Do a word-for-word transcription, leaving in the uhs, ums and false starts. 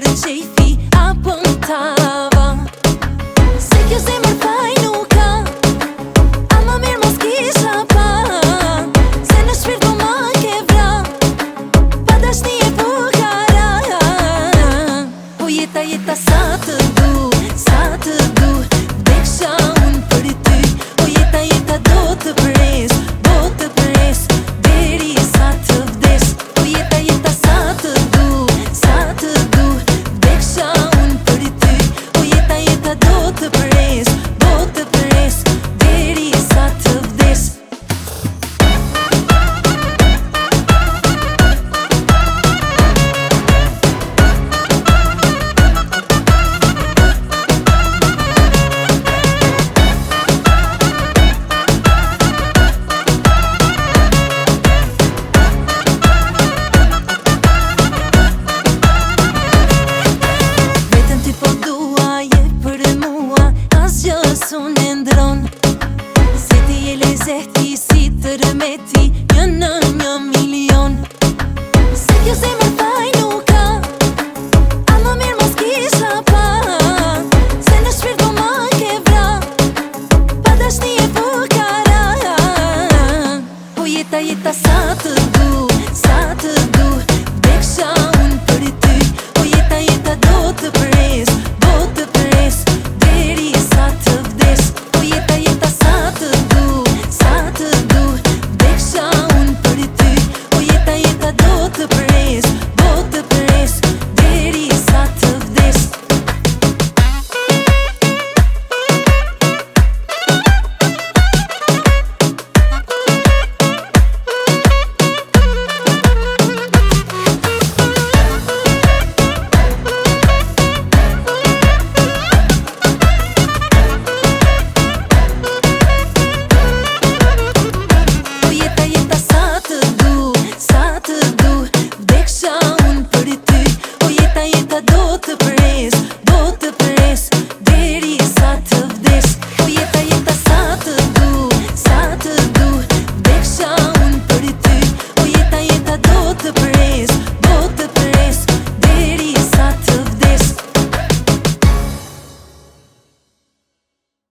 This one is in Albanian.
qejfi apo n'tava. Se kjo zemër faj nuk ka, a ma mirë mos kisha pa. Se në shpirt po ma ke vra, pa dashni e fukara. Po jeta jeta sa të du, sa të du, vdeksha unë për ty. Po jeta jeta do të pres, do të pres, deri sa të vdes. Po jeta jeta sa të du, sa të du, vdeksha unë për ty. Po jeta jeta do të pres, do të pres, deri sa të vdes. Unë e ndron, se ti e lezeti si të rëmeti, një në një milion. Se kjo zemër faj nuk ka, a ma mirë mos kisha pa. Se në shpirt po ma ke vra, pa dashni e fukara. Po jeta jeta sa të du, sa të du, vdeksha unë për ty. Po jeta jeta do të pres, do të pres, deri sa të vdes. Po jeta jeta sa të du, sa të du, vdeksha unë për ty. Po jeta jeta do të pres, do të pres, deri sa të vdes. Sa të du, vdeksha unë për ty. Po jeta jeta do të pres.